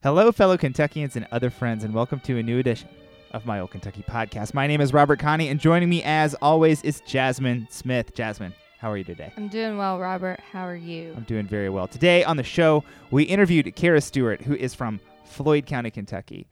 Hello, fellow Kentuckians and other friends, and welcome to a new edition of my Old Kentucky podcast. My name is Robert Connie, and joining me, as always, is Jasmine Smith. Jasmine, how are you today? I'm doing well, Robert. How are you? I'm doing very well. Today on the show, we interviewed Kara Stewart, who is from Floyd County, Kentucky.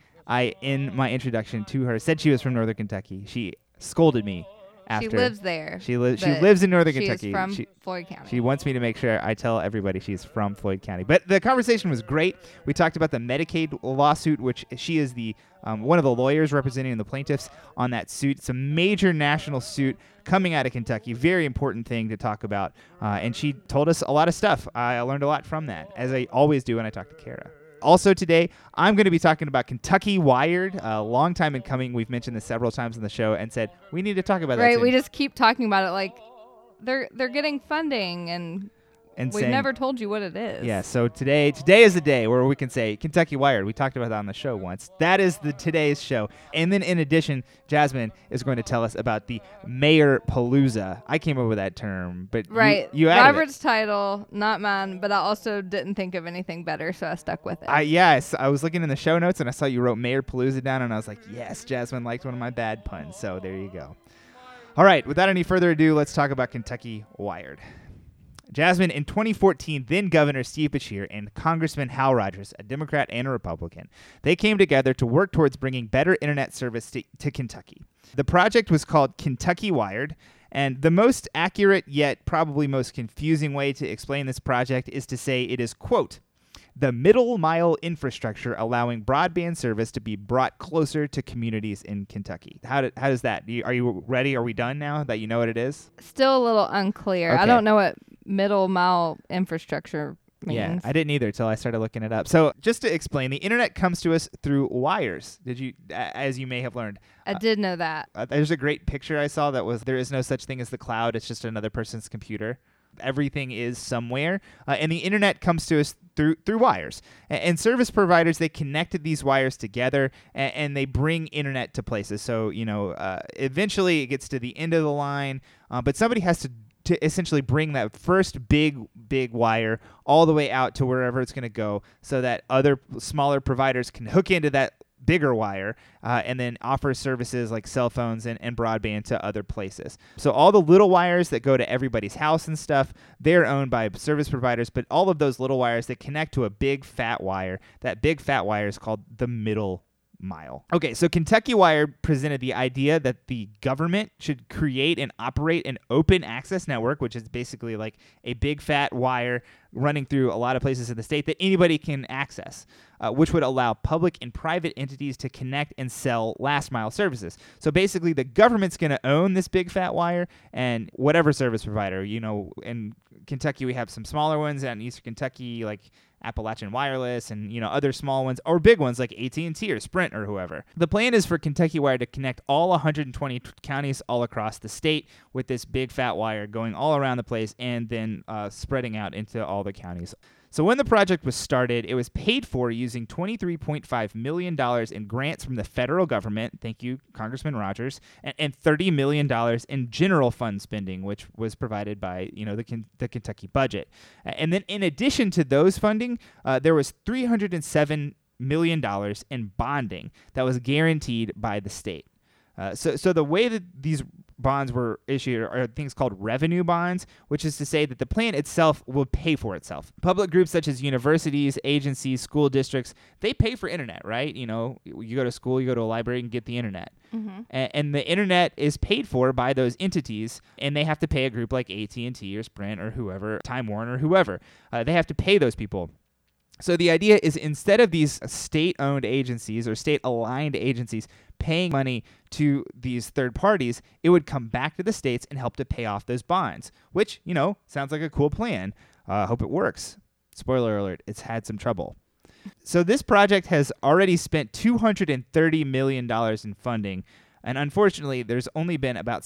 In my introduction to her, said she was from Northern Kentucky. She scolded me after. She lives there. She lives in Northern Kentucky. She is from Floyd County. She wants me to make sure I tell everybody she's from Floyd County. But the conversation was great. We talked about the Medicaid lawsuit, which she is the one of the lawyers representing the plaintiffs on that suit. It's a major national suit coming out of Kentucky. Very important thing to talk about. And she told us a lot of stuff. I learned a lot from that, as I always do when I talk to Kara. Also today, I'm going to be talking about Kentucky Wired. A long time in coming. We've mentioned this several times on the show and said we need to talk about that. Right, we just keep talking about it like they're getting funding and we've saying, never told you what it is. Yeah, so today is the day where we can say Kentucky Wired. We talked about that on the show once. That is today's show. And then in addition, Jasmine is going to tell us about the Mayor Palooza. I came up with that term, but right. you added Robert's title, not mine, but I also didn't think of anything better, so I stuck with it. I was looking in the show notes and I saw you wrote Mayor Palooza down, and I was like, yes, Jasmine liked one of my bad puns, so there you go. All right, without any further ado, let's talk about Kentucky Wired. Jasmine, in 2014, then Governor Steve Beshear and Congressman Hal Rogers, a Democrat and a Republican, they came together to work towards bringing better internet service to Kentucky. The project was called Kentucky Wired, and the most accurate yet probably most confusing way to explain this project is to say it is, quote, the middle mile infrastructure allowing broadband service to be brought closer to communities in Kentucky. How does that? Are you ready? Are we done now that you know what it is? Still a little unclear. Okay. I don't know what middle mile infrastructure means. Yeah, I didn't either until I started looking it up. So just to explain, the internet comes to us through wires. Did you, as you may have learned? I did know that. There's a great picture I saw that was, there is no such thing as the cloud. It's just another person's computer. Everything is somewhere, and the internet comes to us through wires. And service providers, they connected these wires together, and they bring internet to places. So, eventually it gets to the end of the line, but somebody has to essentially bring that first big wire all the way out to wherever it's going to go, so that other smaller providers can hook into that bigger wire and then offer services like cell phones and broadband to other places. So all the little wires that go to everybody's house and stuff, they're owned by service providers, but all of those little wires that connect to a big fat wire, that big fat wire is called the middle mile. Okay, so Kentucky Wired presented the idea that the government should create and operate an open access network, which is basically like a big fat wire running through a lot of places in the state that anybody can access, which would allow public and private entities to connect and sell last mile services. So basically the government's going to own this big fat wire, and whatever service provider, in Kentucky we have some smaller ones, and in Eastern Kentucky like Appalachian Wireless and other small ones, or big ones like AT&T or Sprint or whoever. The plan is for Kentucky Wire to connect all 120 counties all across the state with this big fat wire going all around the place and then spreading out into all the counties. So when the project was started, it was paid for using $23.5 million in grants from the federal government, thank you, Congressman Rogers, and $30 million in general fund spending, which was provided by the Kentucky budget. And then in addition to those funding, there was $307 million in bonding that was guaranteed by the state. So the way that these bonds were issued are things called revenue bonds, which is to say that the plan itself will pay for itself. Public groups such as universities, agencies, school districts, they pay for internet, right? You go to school, you go to a library and get the internet. Mm-hmm. And the internet is paid for by those entities, and they have to pay a group like AT&T or Sprint or whoever, Time Warner, whoever. They have to pay those people. So the idea is, instead of these state-owned agencies or state-aligned agencies paying money to these third parties, it would come back to the states and help to pay off those bonds, which, sounds like a cool plan. Hope it works. Spoiler alert, it's had some trouble. So this project has already spent $230 million in funding, and unfortunately, there's only been about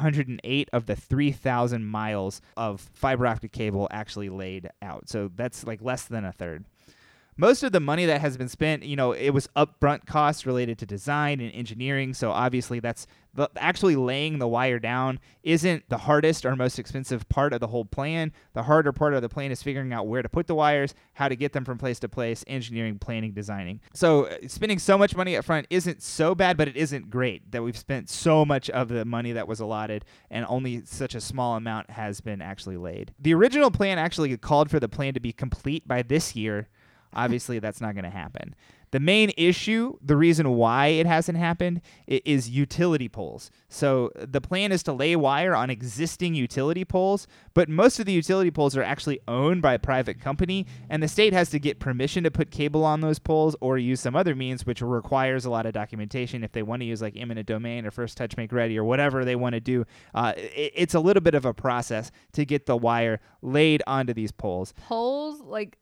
708 of the 3,000 miles of fiber optic cable actually laid out. So that's like less than a third. most of the money that has been spent, it was upfront costs related to design and engineering. So obviously actually laying the wire down isn't the hardest or most expensive part of the whole plan. The harder part of the plan is figuring out where to put the wires, how to get them from place to place, engineering, planning, designing. So spending so much money up front isn't so bad, but it isn't great that we've spent so much of the money that was allotted and only such a small amount has been actually laid. The original plan actually called for the plan to be complete by this year. Obviously, that's not going to happen. The main issue, the reason why it hasn't happened, is utility poles. So the plan is to lay wire on existing utility poles, but most of the utility poles are actually owned by a private company, and the state has to get permission to put cable on those poles or use some other means, which requires a lot of documentation. If they want to use like eminent domain or first touch make ready or whatever they want to do, it's a little bit of a process to get the wire laid onto these poles. Poles, like...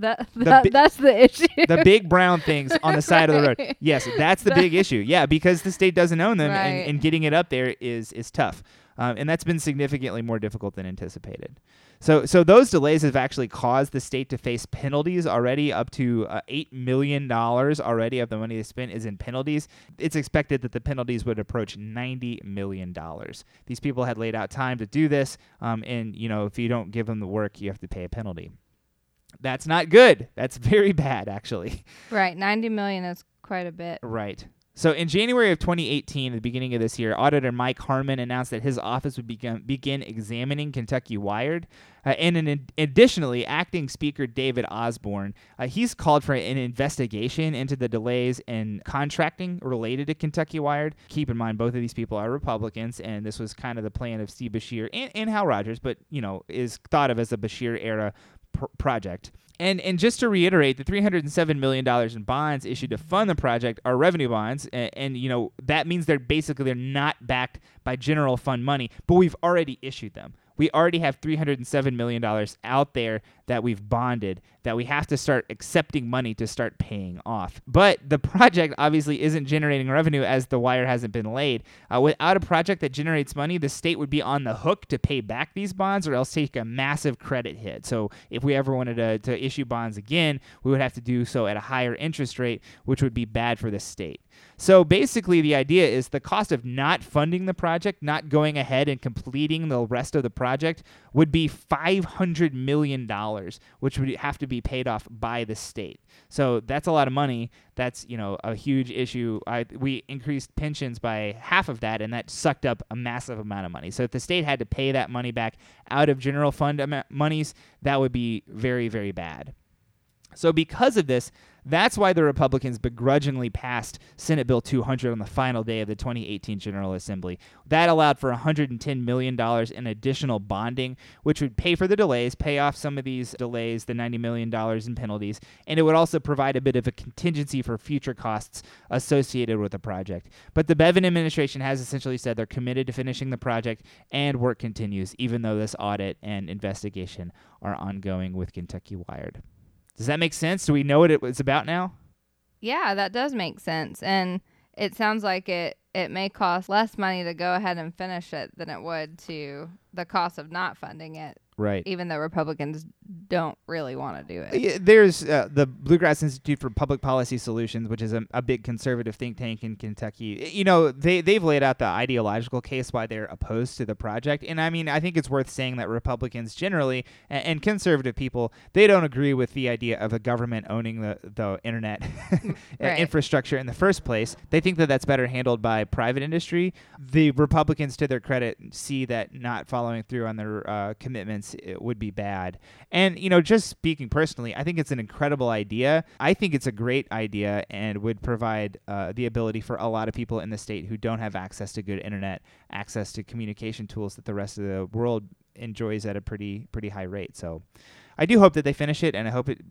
That's the issue. The big brown things on the side of the road. Yes, that's the big issue. Yeah, because the state doesn't own them, right. and getting it up there is tough. And that's been significantly more difficult than anticipated. So those delays have actually caused the state to face penalties already, up to $8 million already of the money they spent is in penalties. It's expected that the penalties would approach $90 million. These people had laid out time to do this, and if you don't give them the work, you have to pay a penalty. That's not good. That's very bad, actually. Right. 90 million is quite a bit. Right. So in January of 2018, the beginning of this year, Auditor Mike Harmon announced that his office would begin examining Kentucky Wired. Additionally, Acting Speaker David Osborne, he's called for an investigation into the delays in contracting related to Kentucky Wired. Keep in mind, both of these people are Republicans, and this was kind of the plan of Steve Beshear and Hal Rogers, but, is thought of as a Beshear-era project. And just to reiterate, the $307 million in bonds issued to fund the project are revenue bonds, and that means they're not backed by general fund money, but we've already issued them. We already have $307 million out there that we've bonded that we have to start accepting money to start paying off. But the project obviously isn't generating revenue as the wire hasn't been laid. Without a project that generates money, the state would be on the hook to pay back these bonds or else take a massive credit hit. So if we ever wanted to issue bonds again, we would have to do so at a higher interest rate, which would be bad for the state. So basically the idea is the cost of not funding the project, not going ahead and completing the rest of the project, would be $500 million, which would have to be paid off by the state. So that's a lot of money. That's, a huge issue. We increased pensions by half of that, and that sucked up a massive amount of money. So if the state had to pay that money back out of general fund monies, that would be very, very bad. So because of this, that's why the Republicans begrudgingly passed Senate Bill 200 on the final day of the 2018 General Assembly. That allowed for $110 million in additional bonding, which would pay for the delays, pay off some of these delays, the $90 million in penalties, and it would also provide a bit of a contingency for future costs associated with the project. But the Bevin administration has essentially said they're committed to finishing the project, and work continues, even though this audit and investigation are ongoing with Kentucky Wired. Does that make sense? Do we know what it was about now? Yeah, that does make sense. And it sounds like it may cost less money to go ahead and finish it than it would to the cost of not funding it. Right. Even though Republicans don't really want to do it. Yeah, there's the Bluegrass Institute for Public Policy Solutions, which is a big conservative think tank in Kentucky. They've laid out the ideological case why they're opposed to the project. And I mean, I think it's worth saying that Republicans generally and conservative people, they don't agree with the idea of a government owning the internet right. infrastructure in the first place. They think that that's better handled by private industry. The Republicans, to their credit, see that not following through on their commitments it would be bad. And, just speaking personally, I think it's an incredible idea. I think it's a great idea and would provide the ability for a lot of people in the state who don't have access to good internet, access to communication tools that the rest of the world enjoys at a pretty high rate. So I do hope that they finish it, and I hope it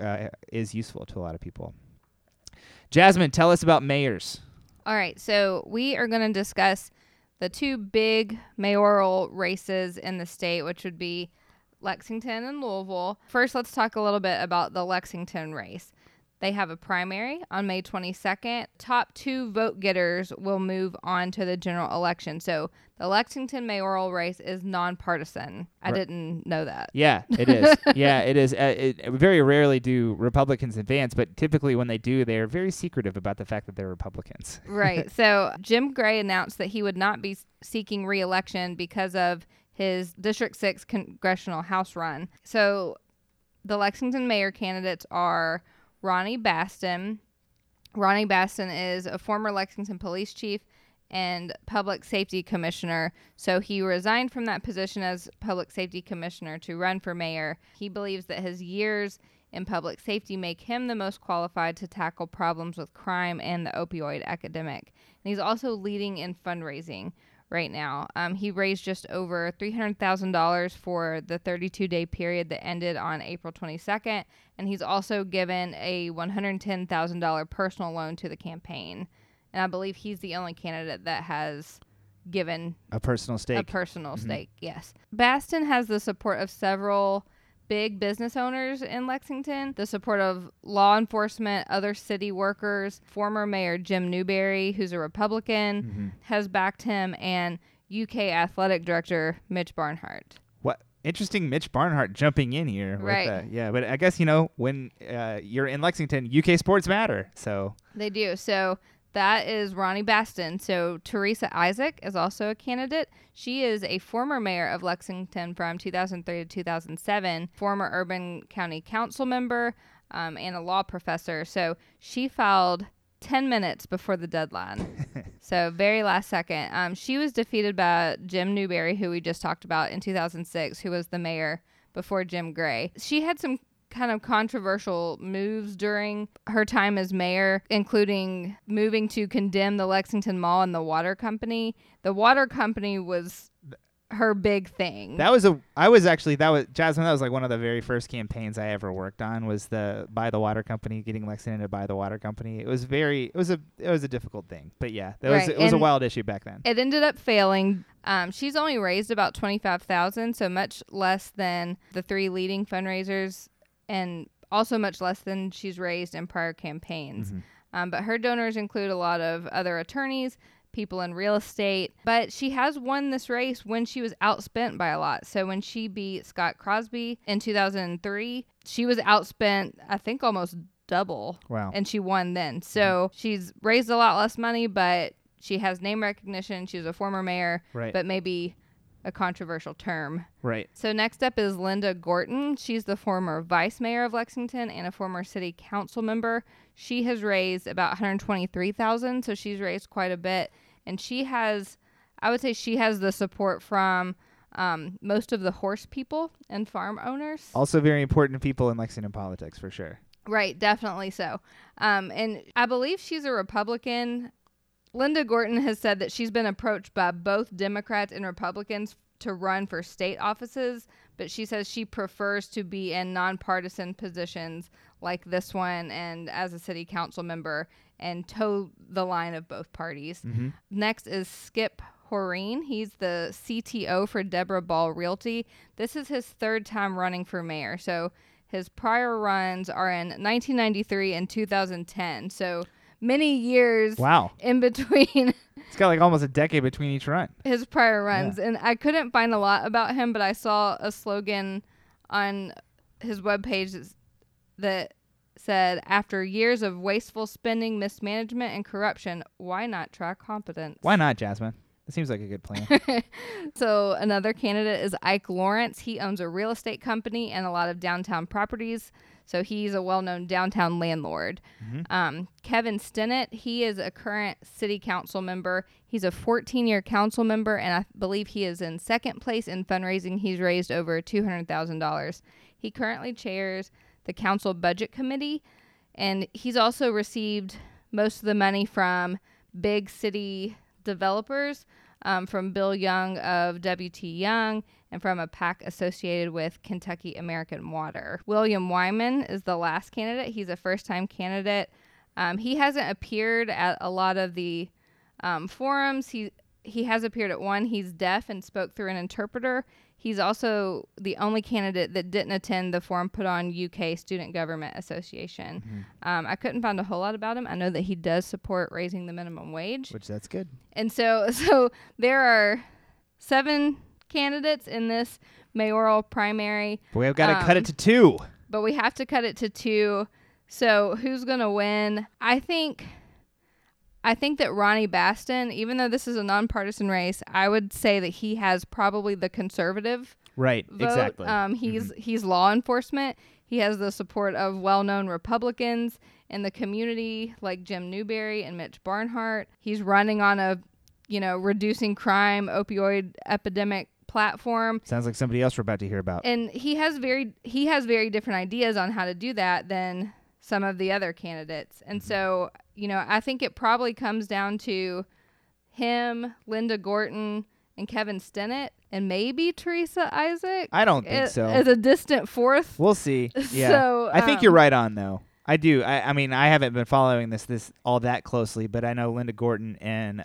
is useful to a lot of people. Jasmine, tell us about mayors. All right, so we are going to discuss the two big mayoral races in the state, which would be Lexington and Louisville. First, let's talk a little bit about the Lexington race. They have a primary on May 22nd. Top 2 vote getters will move on to the general election. So the Lexington mayoral race is nonpartisan. I didn't know that. Yeah, it is. Yeah, it is. Very rarely do Republicans advance, but typically when they do, they're very secretive about the fact that they're Republicans. Right. So Jim Gray announced that he would not be seeking re-election because of his District 6 congressional House run. So the Lexington mayor candidates are Ronnie Baston. Ronnie Baston is a former Lexington police chief and public safety commissioner. So he resigned from that position as public safety commissioner to run for mayor. He believes that his years in public safety make him the most qualified to tackle problems with crime and the opioid epidemic. And he's also leading in fundraising right now. He raised just over $300,000 for the 32-day period that ended on April 22nd, and he's also given a $110,000 personal loan to the campaign. And I believe he's the only candidate that has given a personal stake. A personal stake, yes. Baston has the support of several big business owners in Lexington, the support of law enforcement, other city workers. Former Mayor Jim Newberry, who's a Republican, has backed him, and UK Athletic Director Mitch Barnhart. What interesting, Mitch Barnhart jumping in here. Right. Yeah, but I guess, when you're in Lexington, UK sports matter. So They do. So that is Ronnie Baston. So Teresa Isaac is also a candidate. She is a former mayor of Lexington from 2003 to 2007, former Urban County Council member, and a law professor. So she filed 10 minutes before the deadline. So very last second. She was defeated by Jim Newberry, who we just talked about in 2006, who was the mayor before Jim Gray. She had some kind of controversial moves during her time as mayor, including moving to condemn the Lexington Mall and the water company. The water company was her big thing. Jasmine, that was like one of the very first campaigns I ever worked on, was the buy the water company, getting Lexington to buy the water company. It was a difficult thing, but yeah, it was a wild issue back then. It ended up failing. She's only raised about $25,000, so much less than the 3 leading fundraisers, and also much less than she's raised in prior campaigns. But her donors include a lot of other attorneys, people in real estate. But she has won this race when she was outspent by a lot. So when she beat Scott Crosby in 2003, she was outspent, I think, almost double. Wow. And she won then. So she's raised a lot less money, but she has name recognition. She's a former mayor, right, but maybe a controversial term. Right. So next up is Linda Gorton. She's the former vice mayor of Lexington and a former city council member. She has raised about $123,000, so she's raised quite a bit. And I would say she has the support from most of the horse people and farm owners. Also very important people in Lexington politics, for sure. Right, definitely so. And I believe she's a Republican. Linda Gorton has said that she's been approached by both Democrats and Republicans to run for state offices, but she says she prefers to be in nonpartisan positions like this one and as a city council member and toe the line of both parties. Next is Skip Horeen. He's the CTO for Deborah Ball Realty. This is his 3rd time running for mayor. So his prior runs are in 1993 and 2010. So many years in between. It's got like almost a decade between each run. His prior runs. Yeah. And I couldn't find a lot about him, but I saw a slogan on his webpage that said, after years of wasteful spending, mismanagement, and corruption, why not try competence? Why not, Jasmine? It seems like a good plan. So another candidate is Ike Lawrence. He owns a real estate company and a lot of downtown properties. So he's a well-known downtown landlord. Kevin Stinnett, he is a current city council member. He's a 14-year council member, and I believe he is in 2nd place in fundraising. He's raised over $200,000. He currently chairs the council budget committee, and he's also received most of the money from big city developers, from Bill Young of W.T. Young, and from a PAC associated with Kentucky American Water. William Wyman is the last candidate. He's a first-time candidate. He hasn't appeared at a lot of the forums. he has appeared at one. He's deaf and spoke through an interpreter. He's also the only candidate that didn't attend the forum put on UK Student Government Association. I couldn't find a whole lot about him. I know that he does support raising the minimum wage. Which that's good. And so there are 7 candidates in this mayoral primary. But we've got to cut it to 2. But we have to cut it to 2. So who's going to win? I think that Ronnie Baston, even though this is a nonpartisan race, I would say that he has probably the conservative Right, vote. exactly. He's law enforcement. He has the support of well-known Republicans in the community like Jim Newberry and Mitch Barnhart. He's running on a, reducing crime, opioid epidemic platform. Sounds like somebody else we're about to hear about. And he has very different ideas on how to do that than some of the other candidates. And so, I think it probably comes down to him, Linda Gorton, and Kevin Stinnett, and maybe Teresa Isaac. I don't think so. As a distant fourth. We'll see. Yeah. So, I think you're right on, though. I do. I mean, I haven't been following this all that closely, but I know Linda Gorton and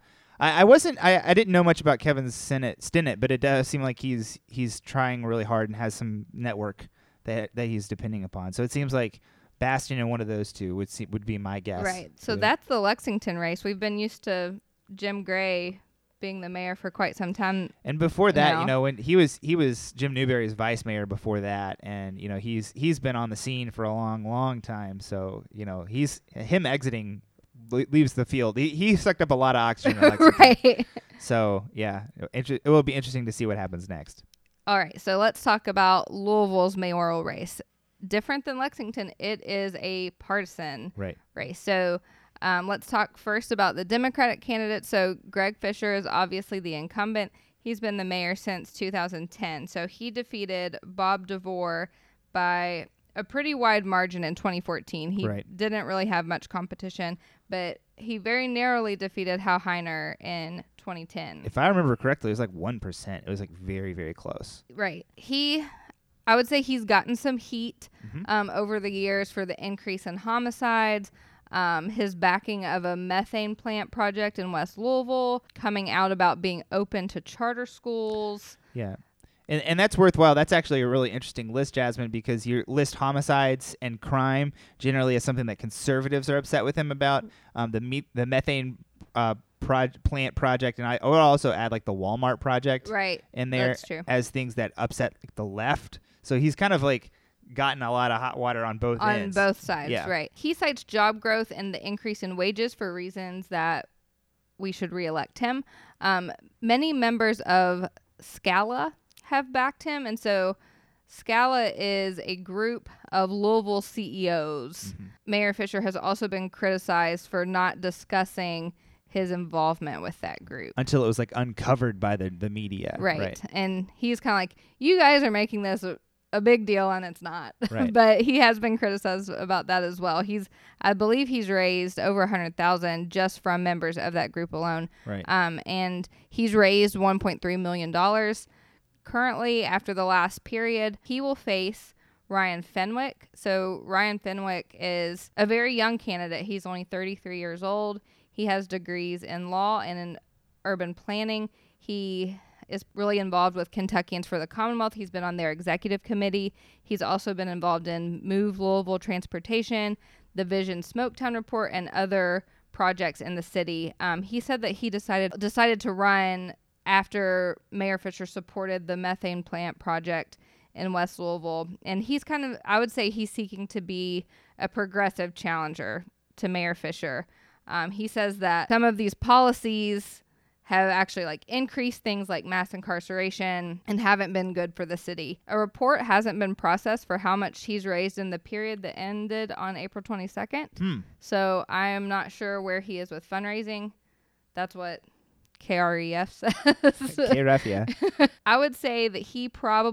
I didn't know much about Kevin Stinnett, but it does seem like he's trying really hard and has some network that he's depending upon. So it seems like Bastion and one of those two would be my guess. Right. So that's the Lexington race. We've been used to Jim Gray being the mayor for quite some time. And before that, when he was Jim Newberry's vice mayor before that, and he's been on the scene for a long, long time. So him exiting leaves the field. He sucked up a lot of oxygen. In Lexington. Right. So yeah, it will be interesting to see what happens next. All right. So let's talk about Louisville's mayoral race. Different than Lexington, it is a partisan race. So let's talk first about the Democratic candidate. So Greg Fisher is obviously the incumbent. He's been the mayor since 2010. So he defeated Bob DeVore by a pretty wide margin in 2014. He didn't really have much competition, but he very narrowly defeated Hal Heiner in 2010. If I remember correctly, it was like 1%. It was like very, very close. Right. I would say he's gotten some heat over the years for the increase in homicides, his backing of a methane plant project in West Louisville, coming out about being open to charter schools. Yeah. And that's worthwhile. That's actually a really interesting list, Jasmine, because you list homicides and crime generally as something that conservatives are upset with him about. The methane plant project, and I would also add like the Walmart project in there as things that upset the left. So he's kind of like gotten a lot of hot water on both ends. On both sides, right. He cites job growth and the increase in wages for reasons that we should reelect him. Many members of Scala have backed him, and so Scala is a group of Louisville CEOs. Mayor Fisher has also been criticized for not discussing his involvement with that group until it was like uncovered by the media. Right. And he's kind of like, you guys are making this a big deal, and it's not. Right. But he has been criticized about that as well. I believe he's raised over $100,000 just from members of that group alone. Right. And he's raised $1.3 million. Currently, after the last period, he will face Ryan Fenwick. So Ryan Fenwick is a very young candidate. He's only 33 years old. He has degrees in law and in urban planning. He is really involved with Kentuckians for the Commonwealth. He's been on their executive committee. He's also been involved in Move Louisville Transportation, the Vision Smoketown Report, and other projects in the city. He said that he decided to run after Mayor Fisher supported the methane plant project in West Louisville. And he's I would say he's seeking to be a progressive challenger to Mayor Fisher. He says that some of these policies have actually increased things like mass incarceration and haven't been good for the city. A report hasn't been processed for how much he's raised in the period that ended on April 22nd. So I am not sure where he is with fundraising. That's what KREF says. KREF, yeah. I would say that he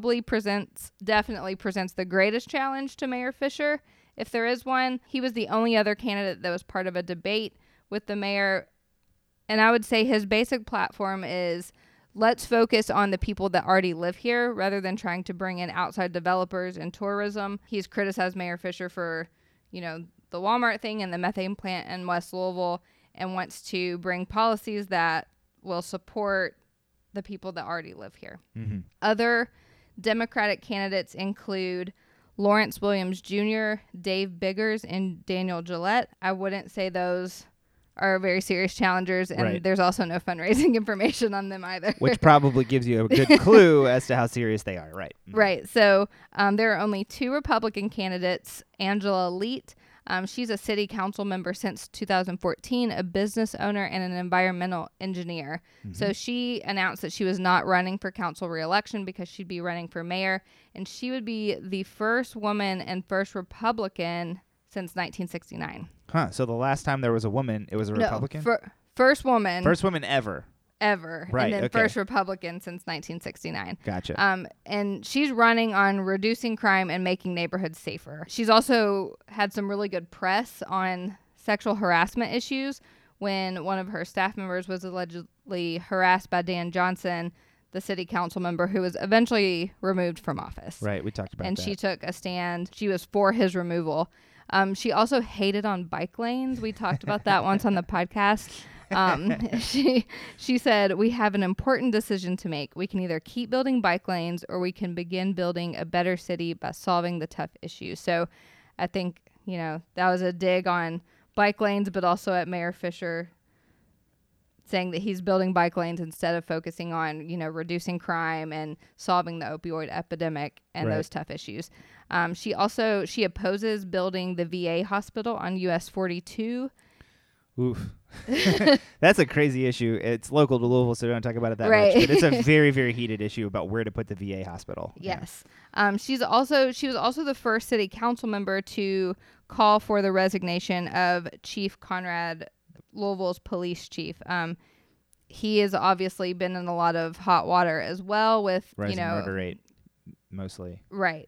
definitely presents the greatest challenge to Mayor Fisher. If there is one, he was the only other candidate that was part of a debate with the mayor. And I would say his basic platform is, let's focus on the people that already live here rather than trying to bring in outside developers and tourism. He's criticized Mayor Fisher for, the Walmart thing and the methane plant in West Louisville, and wants to bring policies that will support the people that already live here. Mm-hmm. Other Democratic candidates include Lawrence Williams Jr., Dave Biggers, and Daniel Gillette. I wouldn't say those are very serious challengers, and Right. there's also no fundraising information on them either. Which probably gives you a good clue as to how serious they are, right? Mhm. Right. So there are only 2 Republican candidates. Angela Leet, she's a city council member since 2014, a business owner, and an environmental engineer. Mm-hmm. So she announced that she was not running for council reelection because she'd be running for mayor, and she would be the first woman and first Republican since 1969. Huh. So the last time there was a woman, it was a Republican? First woman First woman ever. ever. Right, And then okay. first Republican since 1969. Gotcha. And she's running on reducing crime and making neighborhoods safer. She's also had some really good press on sexual harassment issues when one of her staff members was allegedly harassed by Dan Johnson, the city council member who was eventually removed from office. Right. We talked about And that. she took a stand. She was for his removal. She also hated on bike lanes. We talked about that once on the podcast. She said, "We have an important decision to make. We can either keep building bike lanes or we can begin building a better city by solving the tough issues." So I think, that was a dig on bike lanes, but also at Mayor Fisher saying that he's building bike lanes instead of focusing on, reducing crime and solving the opioid epidemic and Right. those tough issues. She opposes building the VA hospital on US 42. Oof. That's a crazy issue. It's local to Louisville, so we don't talk about it that Right. much. But it's a very, very heated issue about where to put the VA hospital. Yes. She was also the first city council member to call for the resignation of Chief Conrad, Louisville's police chief. He has obviously been in a lot of hot water as well with, Rising murder rate, mostly. Right.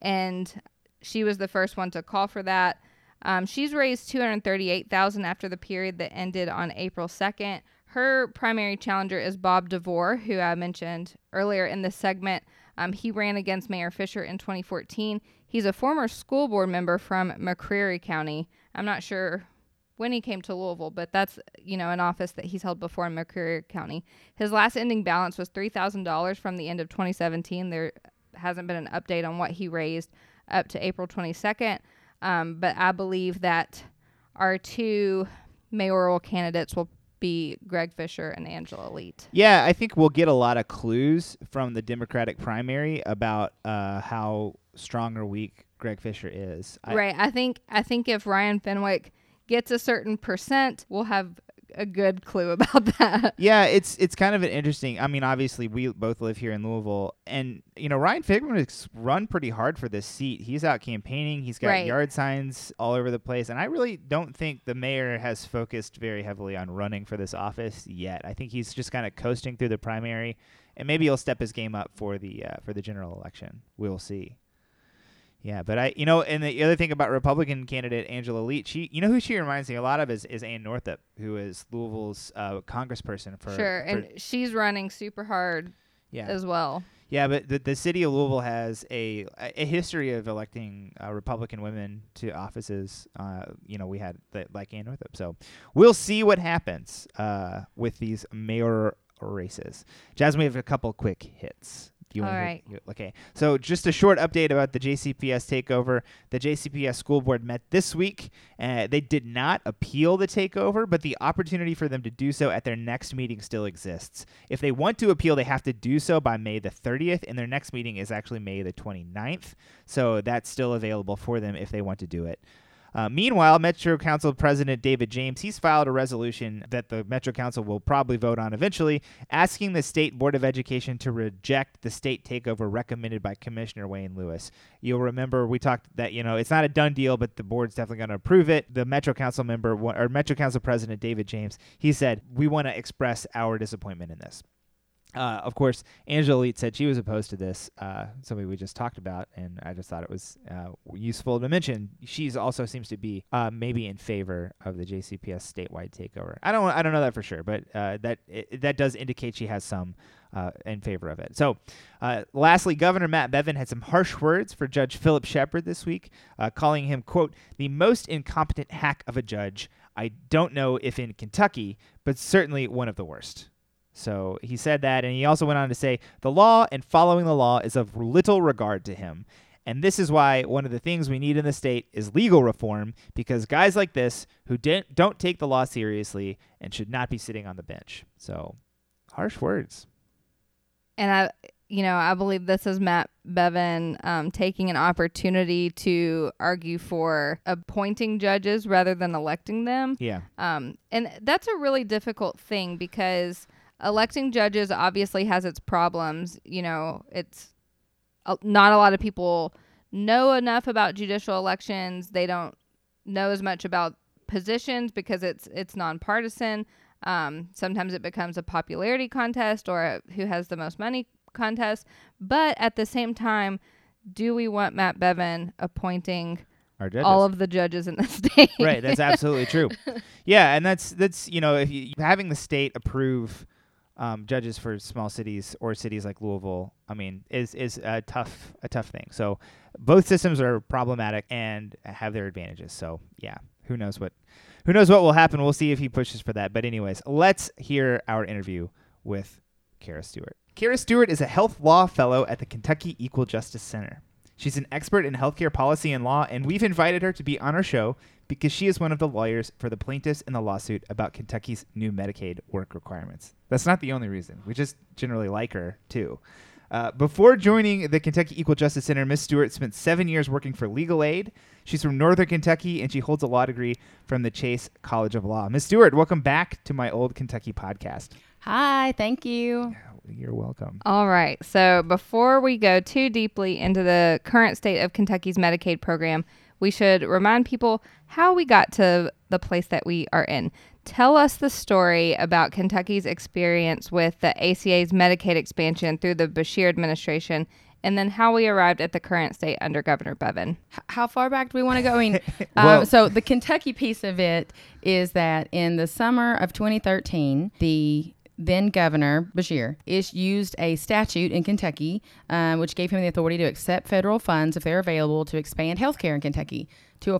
And she was the first one to call for that. She's raised $238,000 after the period that ended on April 2nd. Her primary challenger is Bob DeVore, who I mentioned earlier in this segment. He ran against Mayor Fisher in 2014. He's a former school board member from McCreary County. I'm not sure when he came to Louisville, but that's, an office that he's held before in McCreary County. His last ending balance was $3,000 from the end of 2017. There hasn't been an update on what he raised up to April 22nd. But I believe that our 2 mayoral candidates will be Greg Fisher and Angela Leet. Yeah, I think we'll get a lot of clues from the Democratic primary about how strong or weak Greg Fisher is. Right. I think if Ryan Fenwick gets a certain percent, we'll have a good clue about that. Yeah, it's kind of an interesting. I mean, obviously we both live here in Louisville, and Ryan Fenwick's run pretty hard for this seat. He's out campaigning. He's got Right. yard signs all over the place, and I really don't think the mayor has focused very heavily on running for this office yet. I think he's just kind of coasting through the primary, and maybe he'll step his game up for the general election. We'll see. Yeah, but and the other thing about Republican candidate Angela Leet, who she reminds me a lot of is Ann Northup, who is Louisville's congressperson for. Sure, and she's running super hard as well. Yeah, but the city of Louisville has a history of electing Republican women to offices. We had like Ann Northup, so we'll see what happens with these mayor races. Jasmine, we have a couple quick hits. All right. Okay. So just a short update about the JCPS takeover. The JCPS school board met this week. They did not appeal the takeover, but the opportunity for them to do so at their next meeting still exists. If they want to appeal, they have to do so by May the 30th, and their next meeting is actually May the 29th. So that's still available for them if they want to do it. Meanwhile, Metro Council President David James, he's filed a resolution that the Metro Council will probably vote on eventually, asking the State Board of Education to reject the state takeover recommended by Commissioner Wayne Lewis. You'll remember we talked that, it's not a done deal, but the board's definitely going to approve it. The Metro Council Metro Council President David James, he said, we want to express our disappointment in this. Of course, Angela Leet said she was opposed to this, something we just talked about, and I just thought it was useful to mention. She's also seems to be maybe in favor of the JCPS statewide takeover. I don't know that for sure, but that does indicate she has some in favor of it. So, lastly, Governor Matt Bevin had some harsh words for Judge Philip Shepard this week, calling him, quote, the most incompetent hack of a judge. I don't know if in Kentucky, but certainly one of the worst. So he said that, and he also went on to say, the law and following the law is of little regard to him. And this is why one of the things we need in the state is legal reform, because guys like this who don't take the law seriously and should not be sitting on the bench. So harsh words. And I believe this is Matt Bevin taking an opportunity to argue for appointing judges rather than electing them. Yeah. And that's a really difficult thing because electing judges obviously has its problems. It's not a lot of people know enough about judicial elections. They don't know as much about positions because it's nonpartisan. Sometimes it becomes a popularity contest or who has the most money contest. But at the same time, do we want Matt Bevin appointing our judges, all of the judges in the state? Right. That's absolutely true. Yeah. And that's if having the state approve judges for small cities or cities like Louisville, I mean, is a tough thing. So both systems are problematic and have their advantages. So yeah, who knows what will happen. We'll see if he pushes for that. But anyways, let's hear our interview with Kara Stewart. Kara Stewart is a health law fellow at the Kentucky Equal Justice Center. She's an expert in healthcare policy and law, and we've invited her to be on our show because she is one of the lawyers for the plaintiffs in the lawsuit about Kentucky's new Medicaid work requirements. That's not the only reason. We just generally like her, too. Before joining the Kentucky Equal Justice Center, Ms. Stewart spent 7 years working for Legal Aid. She's from Northern Kentucky, and she holds a law degree from the Chase College of Law. Ms. Stewart, welcome back to my Old Kentucky podcast. Hi, thank you. You're welcome. All right. So before we go too deeply into the current state of Kentucky's Medicaid program, we should remind people how we got to the place that we are in. Tell us the story about Kentucky's experience with the ACA's Medicaid expansion through the Beshear administration, and then how we arrived at the current state under Governor Bevin. How far back do we want to go? I mean, Well- so the Kentucky piece of it is that in the summer of 2013, the then Governor Beshear used a statute in Kentucky, which gave him the authority to accept federal funds if they're available to expand healthcare in Kentucky,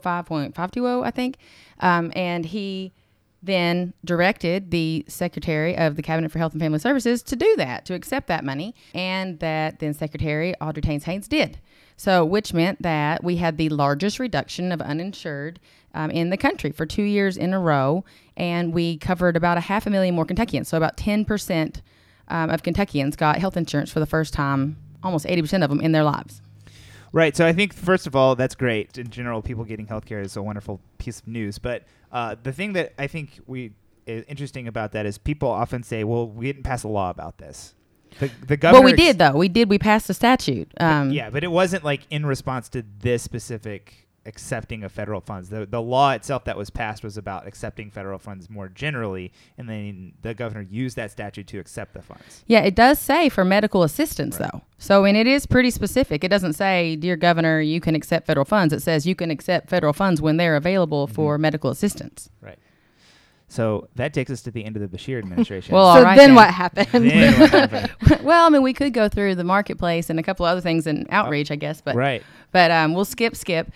205.520, I think. And he then directed the Secretary of the Cabinet for Health and Family Services to do that, to accept that money, and that then Secretary Audrey Taines Haynes did. So, which meant that we had the largest reduction of uninsured in the country for 2 years in a row, and we covered about 500,000 more Kentuckians. So about 10% of Kentuckians got health insurance for the first time, almost 80% of them in their lives. Right. So I think, first of all, that's great. In general, people getting healthcare is a wonderful piece of news. But the thing that I think is interesting about that is people often say, well, we didn't pass a law about this. The governor... Well, we did, though. We passed a statute. Yeah, but it wasn't like in response to this specific accepting of federal funds. The law itself that was passed was about accepting federal funds more generally, and then the governor used that statute to accept the funds. Yeah, it does say for medical assistance, Right. though. So, and it is pretty specific. It doesn't say, dear governor, you can accept federal funds. It says you can accept federal funds when they're available for medical assistance. Right. So that takes us to the end of the Beshear administration. Well, So all right then then. what happened? Then what happened? Well, I mean, we could go through the marketplace and a couple other things and outreach, I guess. But Right. But we'll skip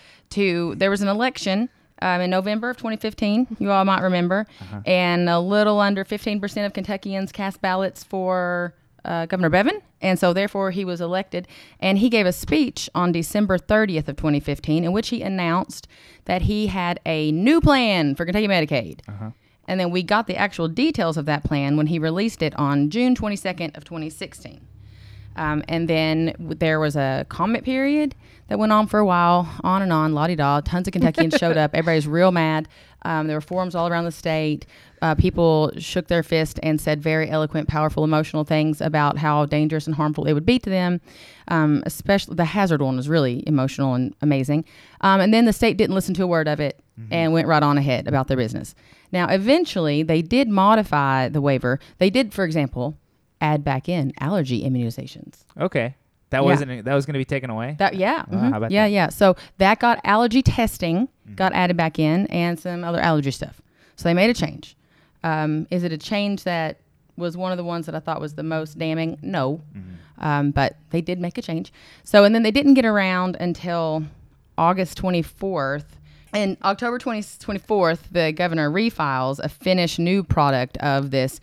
to there was an election in November of 2015. You all might remember, and a little under 15% of Kentuckians cast ballots for Governor Bevin, and so therefore he was elected. And he gave a speech on December 30th of 2015 in which he announced that he had a new plan for Kentucky Medicaid. And then we got the actual details of that plan when he released it on June 22nd of 2016. And then there was a comment period that went on for a while, on and on, la-di-da. Tons of Kentuckians showed up. Everybody's real mad. There were forums all around the state. People shook their fist and said very eloquent, powerful, emotional things about how dangerous and harmful it would be to them. Especially the hazard one was really emotional and amazing. And then the state didn't listen to a word of it and went right on ahead about their business. Now, eventually, they did modify the waiver. They did, for example, add back in allergy immunizations. Okay. That was going to be taken away? How about that? Yeah. So that got allergy testing got added back in and some other allergy stuff. So they made a change. Is it a change that was one of the ones that I thought was the most damning? No. But they did make a change. So, and then they didn't get around until August 24th. And October 24th, the governor refiles a finished new product of this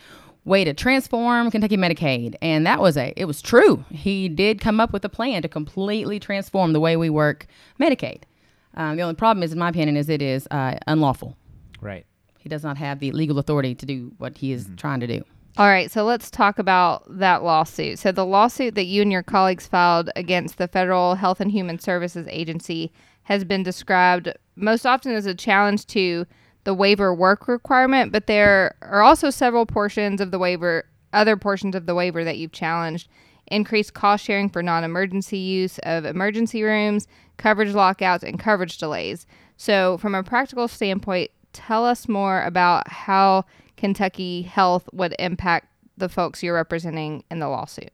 way to transform Kentucky Medicaid. And it was true. He did come up with a plan to completely transform the way we work Medicaid. The only problem is, in my opinion, is it is unlawful. Right. He does not have the legal authority to do what he is trying to do. All right, so let's talk about that lawsuit. So the lawsuit that you and your colleagues filed against the Federal Health and Human Services Agency has been described most often as a challenge to the waiver work requirement, but there are also several portions of the waiver, other portions of the waiver that you've challenged. Increased cost sharing for non-emergency use of emergency rooms, coverage lockouts, and coverage delays. So from a practical standpoint, tell us more about how Kentucky Health would impact the folks you're representing in the lawsuit.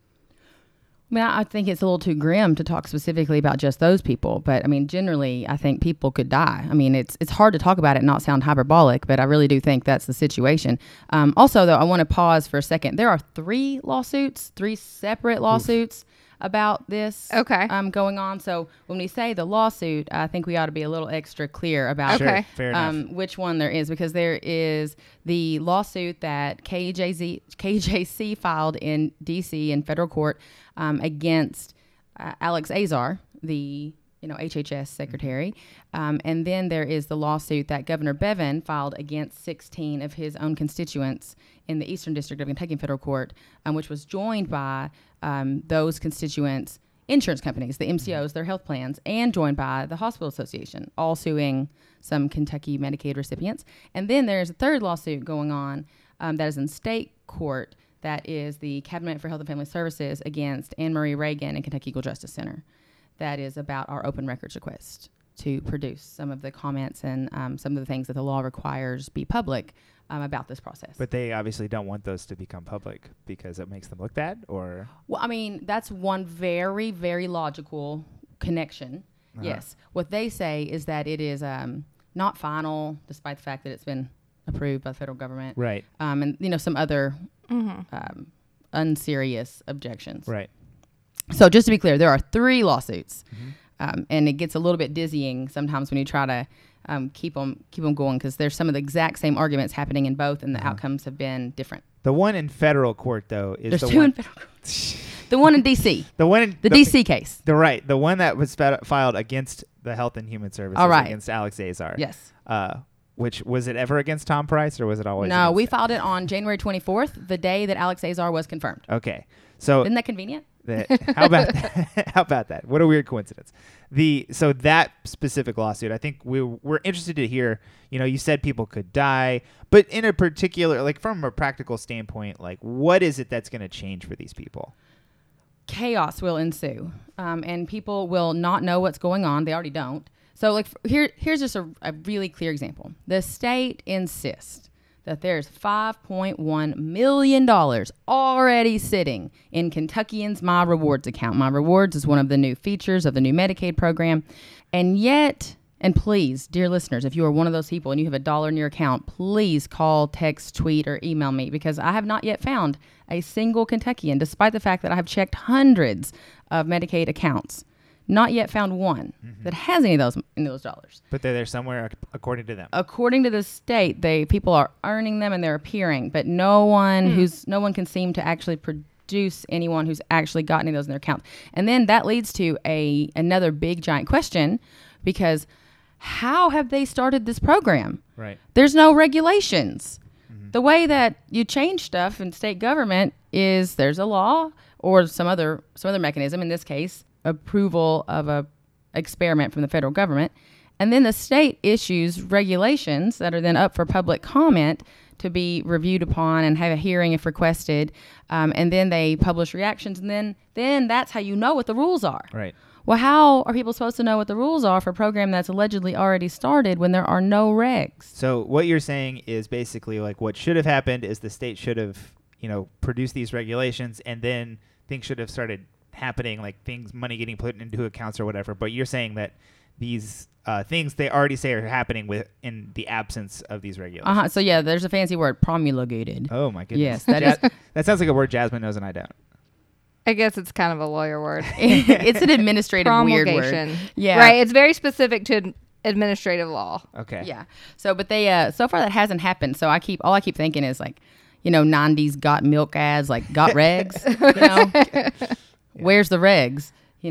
I mean, I think it's a little too grim to talk specifically about just those people. But, I mean, generally, I think people could die. I mean, it's hard to talk about it and not sound hyperbolic, but I really do think that's the situation. Also, though, I want to pause for a second. There are three separate lawsuits about this going on. So when we say the lawsuit, I think we ought to be a little extra clear about Fair enough. which one there is, because there is the lawsuit that KJC filed in D.C. in federal court against Alex Azar, the HHS secretary. And then there is the lawsuit that Governor Bevin filed against 16 of his own constituents in the Eastern District of Kentucky Federal Court, which was joined by those constituents' insurance companies, the MCOs, their health plans, and joined by the Hospital Association, all suing some Kentucky Medicaid recipients. And then there's a third lawsuit going on that is in state court, that is the Cabinet for Health and Family Services against Anne Marie Reagan and Kentucky Equal Justice Center. That is about our open records request to produce some of the comments and some of the things that the law requires be public about this process. But they obviously don't want those to become public because it makes them look bad, or? Well, I mean, that's one very, very logical connection. Yes. What they say is that it is not final, despite the fact that it's been approved by the federal government. Right. And, some other unserious objections. Right. So just to be clear, there are three lawsuits, and it gets a little bit dizzying sometimes when you try to keep them going, because there's some of the exact same arguments happening in both, and the outcomes have been different. The one in federal court, though, is there's two in federal court. The one in D.C. The one in the D.C. case. The one that was filed against the Health and Human Services against Alex Azar. Yes. Which was it ever against Tom Price, or was it always? No, we filed it on January 24th, the day that Alex Azar was confirmed. Okay, so isn't that convenient? How about that? How about that? What a weird coincidence. So that specific lawsuit, I think we're interested to hear. You said people could die, but in a particular, like from a practical standpoint, like what is it that's going to change for these people? Chaos will ensue, and people will not know what's going on. They already don't. So, like, here's just a really clear example. The state insists that there's $5.1 million already sitting in Kentuckians' My Rewards account. My Rewards is one of the new features of the new Medicaid program. And yet, and please, dear listeners, if you are one of those people and you have $1 in your account, please call, text, tweet, or email me, because I have not yet found a single Kentuckian, despite the fact that I have checked hundreds of Medicaid accounts. Not yet found one that has any of those dollars. But they're there somewhere, according to them. According to the state, people are earning them and they're appearing, but no one can seem to actually produce anyone who's actually got any of those in their account. And then that leads to another big giant question, because how have they started this program? Right. There's no regulations. The way that you change stuff in state government is there's a law or some other mechanism. In this case, approval of a experiment from the federal government, and then the state issues regulations that are then up for public comment to be reviewed upon and have a hearing if requested, and then they publish reactions, and then that's how you know what the rules are. Right. Well, how are people supposed to know what the rules are for a program that's allegedly already started when there are no regs? So what you're saying is basically like what should have happened is the state should have produced these regulations, and then things should have started happening, like money getting put into accounts or whatever. But you're saying that these things they already say are happening in the absence of these regulations. So yeah, there's a fancy word, promulgated. Oh my goodness. Yes, that sounds like a word Jasmine knows and I don't. I guess it's kind of a lawyer word. It's an administrative weird word. Yeah. Right. It's very specific to administrative law. Okay. Yeah. So, but they so far that hasn't happened. So all I keep thinking is like, 90s got milk ads, like got regs, Where's the regs?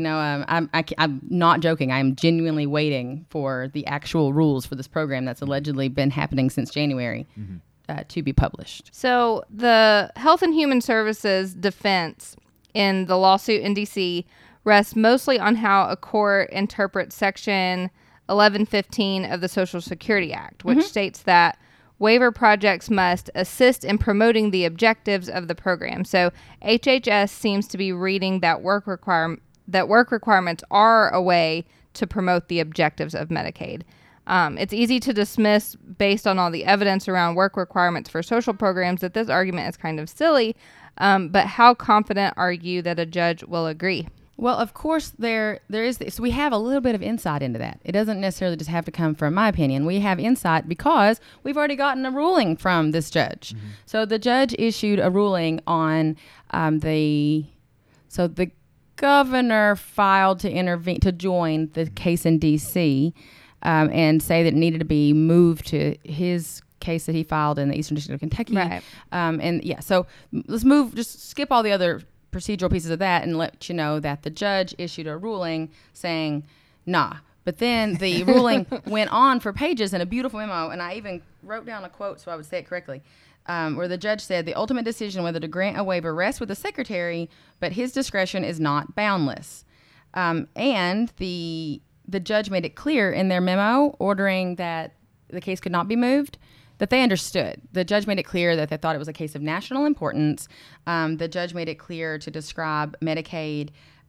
I'm not joking. I'm genuinely waiting for the actual rules for this program that's allegedly been happening since January to be published. So the Health and Human Services defense in the lawsuit in D.C. rests mostly on how a court interprets Section 1115 of the Social Security Act, which states that waiver projects must assist in promoting the objectives of the program. So HHS seems to be reading that work requirements are a way to promote the objectives of Medicaid. It's easy to dismiss based on all the evidence around work requirements for social programs that this argument is kind of silly, but how confident are you that a judge will agree? Well, of course, there is this. We have a little bit of insight into that. It doesn't necessarily just have to come from my opinion. We have insight because we've already gotten a ruling from this judge. Mm-hmm. So the judge issued a ruling on the governor filed to intervene to join the case in D.C. And say that it needed to be moved to his case that he filed in the Eastern District of Kentucky. Right. So let's skip all the other procedural pieces of that and let you know that the judge issued a ruling saying, nah. But then the ruling went on for pages in a beautiful memo, and I even wrote down a quote so I would say it correctly, where the judge said, the ultimate decision whether to grant a waiver rests with the secretary, but his discretion is not boundless. And the judge made it clear in their memo ordering that the case could not be moved that they understood. The judge made it clear that they thought it was a case of national importance. The judge made it clear to describe Medicaid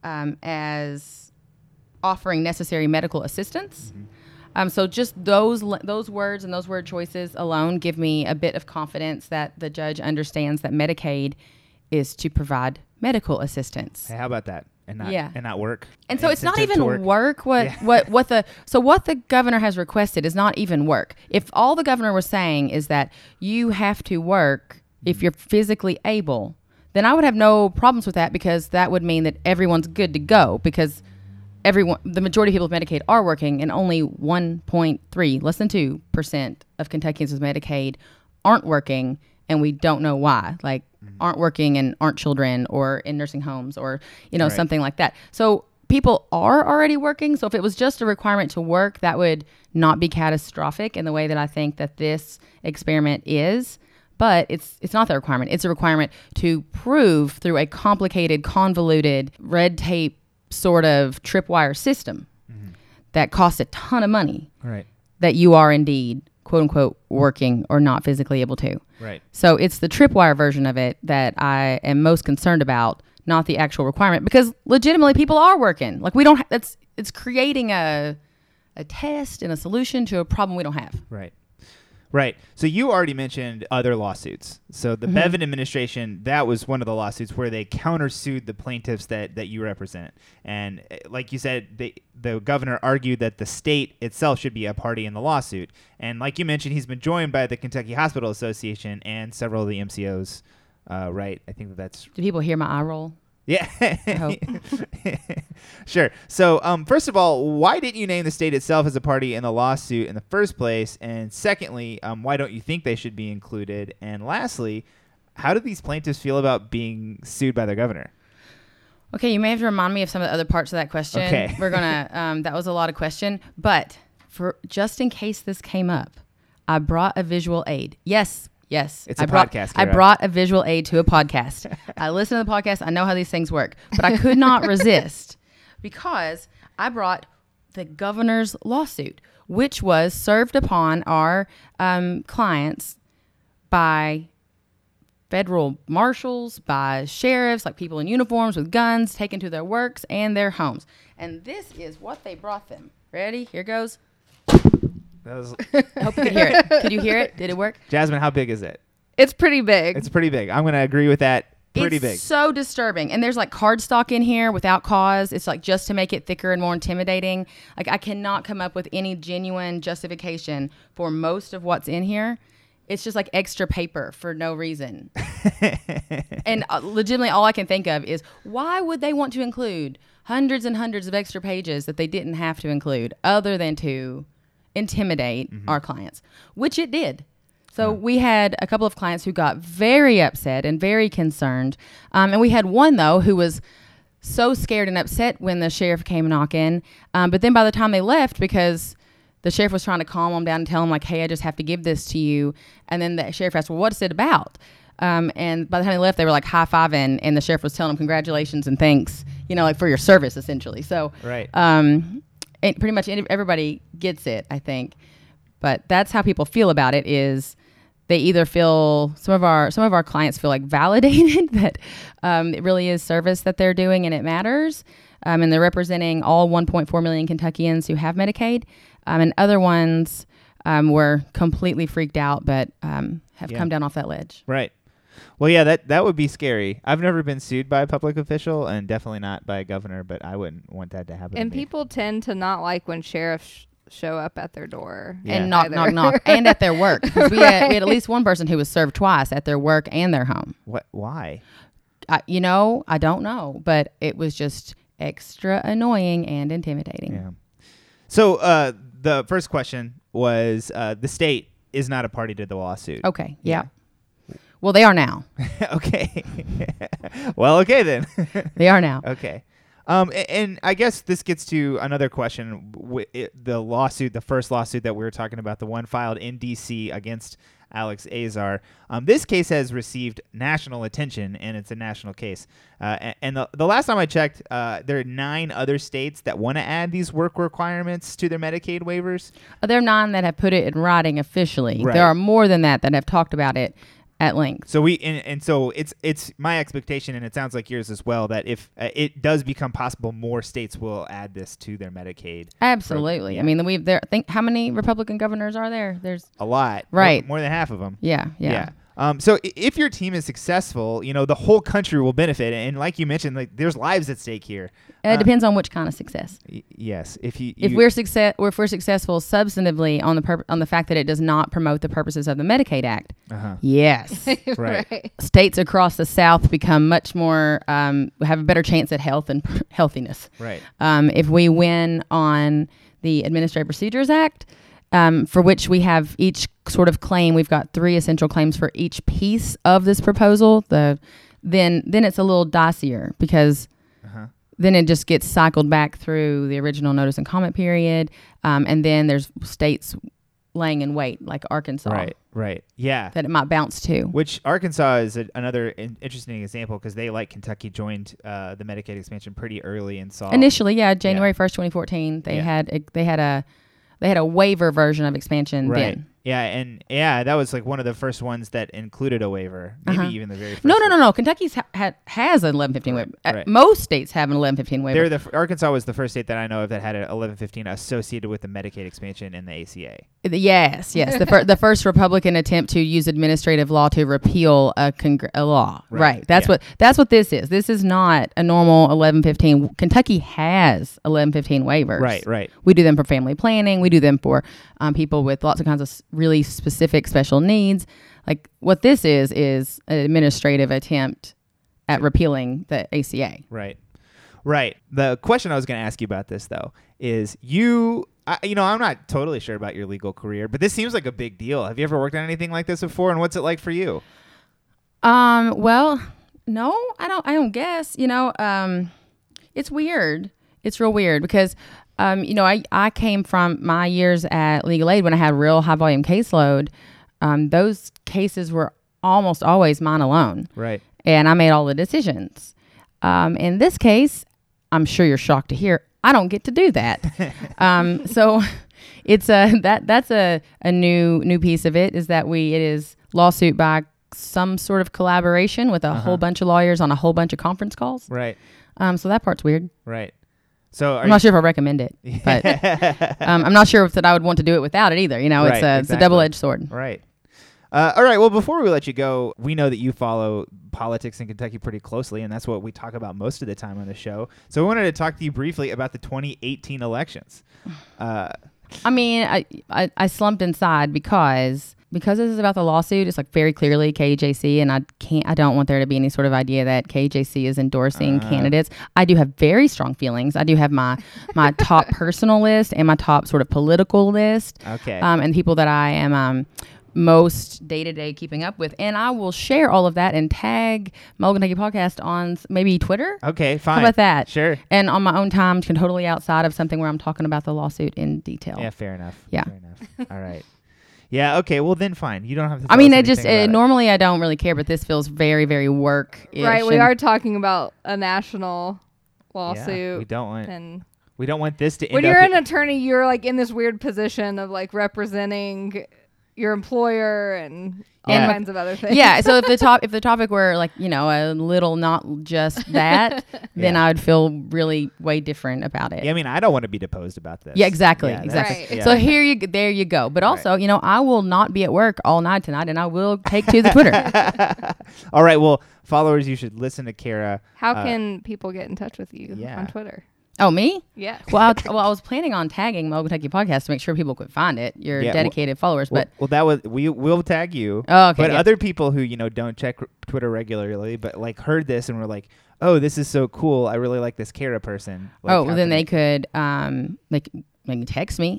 as offering necessary medical assistance. Mm-hmm. So just those words and those word choices alone give me a bit of confidence that the judge understands that Medicaid is to provide medical assistance. Hey, how about that? And not work. And so it's not even work. What the governor has requested is not even work. If all the governor was saying is that you have to work if you're physically able, then I would have no problems with that, because that would mean that everyone's good to go, because the majority of people with Medicaid are working, and only 1.3, less than 2% of Kentuckians with Medicaid aren't working, and we don't know why. Like, aren't working and aren't children or in nursing homes or, right. Something like that. So people are already working. So if it was just a requirement to work, that would not be catastrophic in the way that I think that this experiment is. But it's not the requirement. It's a requirement to prove through a complicated, convoluted, red tape sort of tripwire system that costs a ton of money, right, that you are indeed, quote unquote, working or not physically able to. Right. So it's the tripwire version of it that I am most concerned about, not the actual requirement, because legitimately people are working. Like, we don't, it's creating a test and a solution to a problem we don't have. Right. Right. So you already mentioned other lawsuits. So the Bevin administration, that was one of the lawsuits where they countersued the plaintiffs that you represent. And like you said, the governor argued that the state itself should be a party in the lawsuit. And like you mentioned, he's been joined by the Kentucky Hospital Association and several of the MCOs, right? I think that's... Do people hear my eye roll? Yeah. I hope. Sure. So, first of all, why didn't you name the state itself as a party in the lawsuit in the first place? And secondly, why don't you think they should be included? And lastly, how do these plaintiffs feel about being sued by their governor? Okay, you may have to remind me of some of the other parts of that question. Okay. We're gonna. That was a lot of question, but for just in case this came up, I brought a visual aid. Yes. It's a podcast. I brought a visual aid to a podcast. I listen to the podcast. I know how these things work, but I could not resist because I brought the governor's lawsuit, which was served upon our clients by federal marshals, by sheriffs, like people in uniforms with guns taken to their works and their homes. And this is what they brought them. Ready? Here goes. I hope you could hear it. Could you hear it? Did it work? Jasmine, how big is it? It's pretty big. It's pretty big. I'm going to agree with that. Pretty big. It's so disturbing. And there's like cardstock in here without cause. It's like just to make it thicker and more intimidating. Like, I cannot come up with any genuine justification for most of what's in here. It's just like extra paper for no reason. And legitimately all I can think of is, why would they want to include hundreds and hundreds of extra pages that they didn't have to include other than to intimidate our clients, which it did. So we had a couple of clients who got very upset and very concerned. And we had one, though, who was so scared and upset when the sheriff came knocking. But then by the time they left, because the sheriff was trying to calm them down and tell them, like, hey, I just have to give this to you. And then the sheriff asked, well, what's it about? And by the time they left, they were like high-fiving, and the sheriff was telling them congratulations and thanks, like for your service, essentially. So Right. Pretty much everybody gets it, I think. But that's how people feel about it, is they either feel, some of our clients feel like validated that it really is service that they're doing and it matters. And they're representing all 1.4 million Kentuckians who have Medicaid. And other ones were completely freaked out, but have come down off that ledge. Right. Well, yeah, that would be scary. I've never been sued by a public official, and definitely not by a governor, but I wouldn't want that to happen. And to me. people tend to not like when sheriffs show up at their door. Yeah. And knock, and at their work. 'Cause we had at least one person who was served twice at their work and their home. What? Why? I don't know, but it was just extra annoying and intimidating. Yeah. So the first question was the state is not a party to the lawsuit. Okay. Yeah. Well, they are now. Okay. Well, okay then. They are now. Okay. And I guess this gets to another question. The first lawsuit that we were talking about, the one filed in D.C. against Alex Azar. This case has received national attention, and it's a national case. And the last time I checked, there are 9 other states that want to add these work requirements to their Medicaid waivers. There are 9 that have put it in writing officially. Right. There are more than that have talked about it at length. So so it's my expectation, and it sounds like yours as well, that if it does become possible, more states will add this to their Medicaid. Absolutely. Yeah. I mean, think how many Republican governors are there? There's A lot. Right. More than half of them. yeah. So if your team is successful, the whole country will benefit. And like you mentioned, like there's lives at stake here. It depends on which kind of success. Yes. If we're successful substantively on the fact that it does not promote the purposes of the Medicaid Act, yes, Right. states across the South become much more have a better chance at health and healthiness. Right. If we win on the Administrative Procedures Act, for which we have each sort of claim, we've got 3 essential claims for each piece of this proposal. Then it's a little dicier because then it just gets cycled back through the original notice and comment period, and then there's states laying in wait, like Arkansas. Right. Yeah. That it might bounce to. Which Arkansas is another interesting example because they, like Kentucky, joined the Medicaid expansion pretty early and saw Initially, January 1st, 2014, they had a waiver version of expansion then. Yeah, and that was like one of the first ones that included a waiver. Maybe even the very first. No. Kentucky's has an 1115 waiver. Right. Most states have an 1115 waiver. Arkansas was the first state that I know of that had an 1115 associated with the Medicaid expansion in the ACA. Yes. The first Republican attempt to use administrative law to repeal a law. Right. That's what this is. This is not a normal 1115. Kentucky has 1115 waivers. Right. We do them for family planning. We do them for people with lots of kinds of really specific special needs. Like what this is an administrative attempt at repealing the ACA. Right. The question I was going to ask you about this though is I'm not totally sure about your legal career, but this seems like a big deal. Have you ever worked on anything like this before, and what's it like for you? Well, no, I don't guess. It's weird. It's real weird because I came from my years at Legal Aid when I had a real high volume caseload. Those cases were almost always mine alone. Right. And I made all the decisions. In this case, I'm sure you're shocked to hear, I don't get to do that. So it's that's a new piece of it, is that it is lawsuit by some sort of collaboration with a whole bunch of lawyers on a whole bunch of conference calls. Right. So that part's weird. Right. So I'm not sure if I recommend it, but I'm not sure that I would want to do it without it either. It's a double-edged sword. Right. All right. Well, before we let you go, we know that you follow politics in Kentucky pretty closely, and that's what we talk about most of the time on the show. So we wanted to talk to you briefly about the 2018 elections. I slumped inside because this is about the lawsuit. It's like very clearly KJC, and I don't want there to be any sort of idea that KJC is endorsing candidates. I do have very strong feelings. I do have my top personal list and my top sort of political list. Okay. And people that I am most day-to-day keeping up with. And I will share all of that and tag my Old Kentucky Podcast on maybe Twitter. Okay, fine. How about that? Sure. And on my own time, totally outside of something where I'm talking about the lawsuit in detail. Yeah, fair enough. Yeah. Fair enough. All right. Yeah, okay, well then fine. You don't have to I tell mean, us it just anything about it. normally I don't really care, but this feels very, very work-ish. Right, we and- are talking about a national Yeah, lawsuit. we don't and want this to end when up you're an attorney, you're like in this weird position of like representing your employer and all Yeah. kinds of other things. Yeah, so if the topic were like, a little not just that, then Yeah. I would feel really way different about it. Yeah, I mean, I don't want to be deposed about this. Yeah, exactly, Yeah, exactly. Right. yeah. So there you go. But also, I will not be at work all night tonight, and I will take to the Twitter. All right, well, followers, you should listen to Kara. How can people get in touch with you yeah. on Twitter? Oh, me? Yeah. Well, I was planning on tagging my Old Kentucky Podcast to make sure people could find it. Your Yeah, dedicated followers, but Well, that was we'll tag you. oh, okay. But yeah. other people who don't check Twitter regularly, but like heard this and were like, "Oh, this is so cool! I really like this Kara person." Like, Oh, how well, then can they could they can text me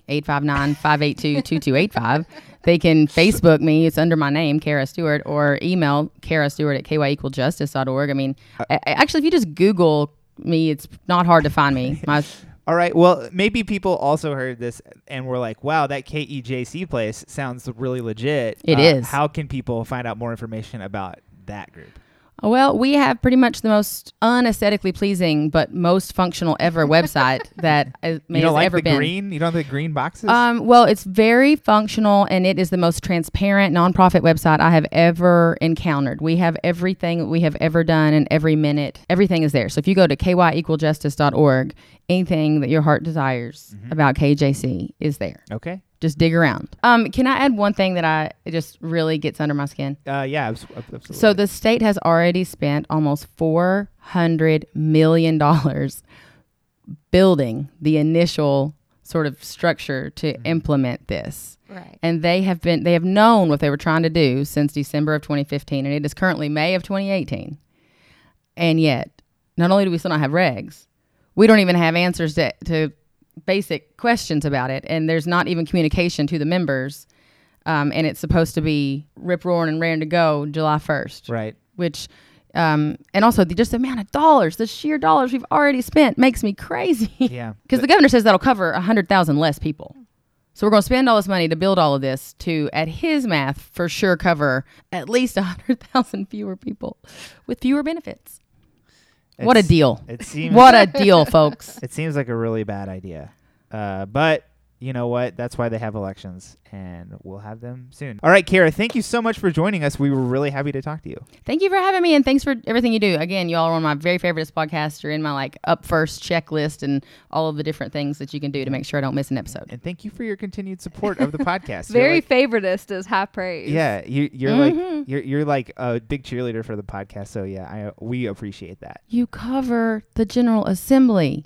859-582-2285. They can Facebook me. It's under my name, Kara Stewart, or email karastewart@kyequaljustice.org. I mean, actually, if you just Google me, it's not hard to find me. All right. Well, maybe people also heard this and were like, "Wow, that KEJC place sounds really legit." It is. How can people find out more information about that group? Well, we have pretty much the most unaesthetically pleasing but most functional ever website that You has don't like ever the been. green? You don't like the green boxes? Well, it's very functional, and it is the most transparent nonprofit website I have ever encountered. We have everything we have ever done, and every minute, everything is there. So if you go to kyequaljustice.org, anything that your heart desires about KJC is there. Okay. Just dig around. Can I add one thing that it just really gets under my skin? Yeah. Absolutely. So the state has already spent almost $400 million building the initial sort of structure to implement this. Right. And they have known what they were trying to do since December of 2015, and it is currently May of 2018. And yet, not only do we still not have regs, we don't even have answers to basic questions about it, and there's not even communication to the members. And it's supposed to be rip roaring and raring to go July 1st. Right. Which, and also just the amount of dollars, the sheer dollars we've already spent makes me crazy. Yeah. Because the governor says that'll cover 100,000 less people. So we're going to spend all this money to build all of this to, at his math, for sure cover at least 100,000 fewer people with fewer benefits. What a deal. It seems. What a deal, folks. It seems like a really bad idea. But you know what? That's why they have elections, and we'll have them soon. All right, Kara, thank you so much for joining us. We were really happy to talk to you. Thank you for having me, and thanks for everything you do. Again, y'all are one of my very favorite podcasts. You're in my up first checklist and all of the different things that you can do to make sure I don't miss an episode. And thank you for your continued support of the podcast. Very favoritist is high praise. Yeah, you're like a big cheerleader for the podcast. So yeah, we appreciate that. You cover the General Assembly.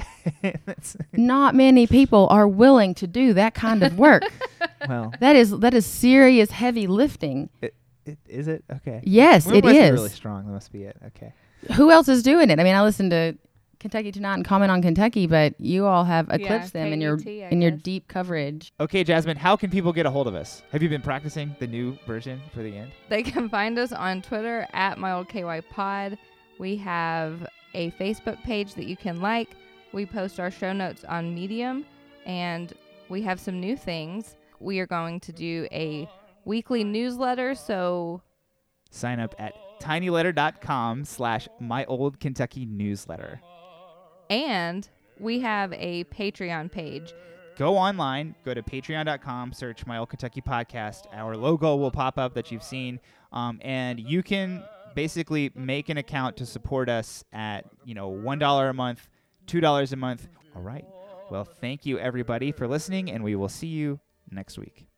Not many people are willing to do that kind of work. Well, that is serious heavy lifting. Is it? Okay. Yes, Well, it must be is. really strong. That must be it. Okay. Who else is doing it? I mean, I listen to Kentucky Tonight and comment on Kentucky, but you all have eclipsed them in your KET, deep coverage. Okay, Jasmine, how can people get a hold of us? Have you been practicing the new version for the end? They can find us on Twitter at MyOldKYPod. We have a Facebook page that you can like. We post our show notes on Medium, and we have some new things. We are going to do a weekly newsletter, so sign up at tinyletter.com/myoldkentuckynewsletter. And we have a Patreon page. Go online, go to patreon.com, search My Old Kentucky Podcast. Our logo will pop up that you've seen, and you can basically make an account to support us at $1 a month, $2 a month. All right. Well, thank you everybody for listening, and we will see you next week.